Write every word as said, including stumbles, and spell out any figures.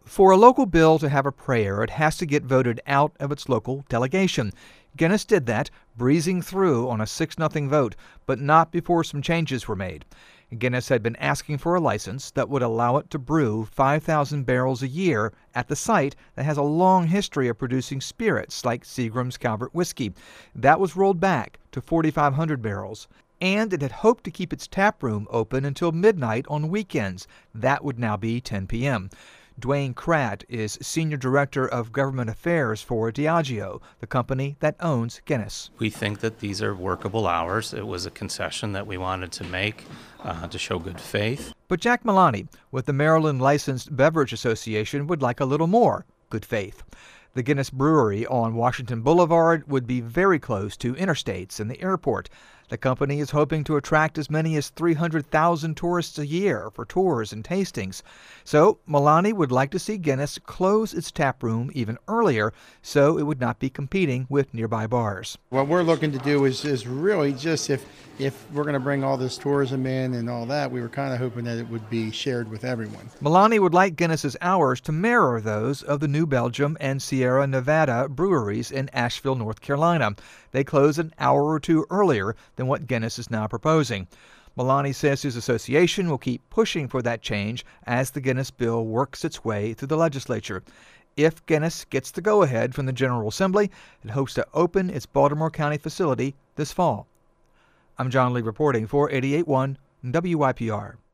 For a local bill to have a prayer, it has to get voted out of its local delegation. Guinness did that, breezing through on a six nothing vote, but not before some changes were made. Guinness had been asking for a license that would allow it to brew five thousand barrels a year at the site that has a long history of producing spirits like Seagram's Calvert whiskey. That was rolled back to forty-five hundred barrels. And it had hoped to keep its tap room open until midnight on weekends. That would now be ten p.m. Dwayne Kratt is Senior Director of Government Affairs for Diageo, the company that owns Guinness. We think that these are workable hours. It was a concession that we wanted to make uh, to show good faith. But Jack Milani, with the Maryland Licensed Beverage Association, would like a little more good faith. The Guinness Brewery on Washington Boulevard would be very close to interstates and the airport. The company is hoping to attract as many as three hundred thousand tourists a year for tours and tastings. So Milani would like to see Guinness close its tap room even earlier so it would not be competing with nearby bars. What we're looking to do is, is really just if, if we're going to bring all this tourism in and all that, we were kind of hoping that it would be shared with everyone. Milani would like Guinness's hours to mirror those of the New Belgium and Sierra Nevada breweries in Asheville, North Carolina. They close an hour or two earlier than what Guinness is now proposing. Milani says his association will keep pushing for that change as the Guinness bill works its way through the legislature. If Guinness gets the go-ahead from the General Assembly, it hopes to open its Baltimore County facility this fall. I'm John Lee reporting for eighty-eight point one W Y P R.